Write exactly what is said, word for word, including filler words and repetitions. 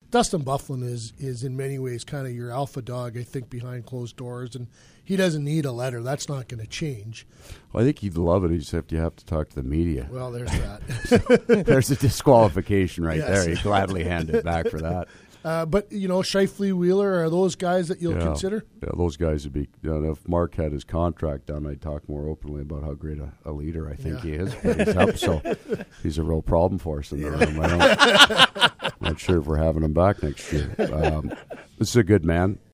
Dustin Byfuglien is is in many ways kind of your alpha dog, I think, behind closed doors, and he doesn't need a letter. That's not going to change. Well, I think he'd love it, except you have to talk to the media. Well, there's that. There's a disqualification right Yes. there. He'd gladly hand it back for that. Uh, but, you know, Scheifele, Wheeler, are those guys that you'll yeah. consider? Yeah, those guys would be. You know, if Mark had his contract done, I'd talk more openly about how great a, a leader I think Yeah. he is. But he's up, so he's a real problem for us in the room. I don't, I'm not sure if we're having him back next year. Um, this is a good man.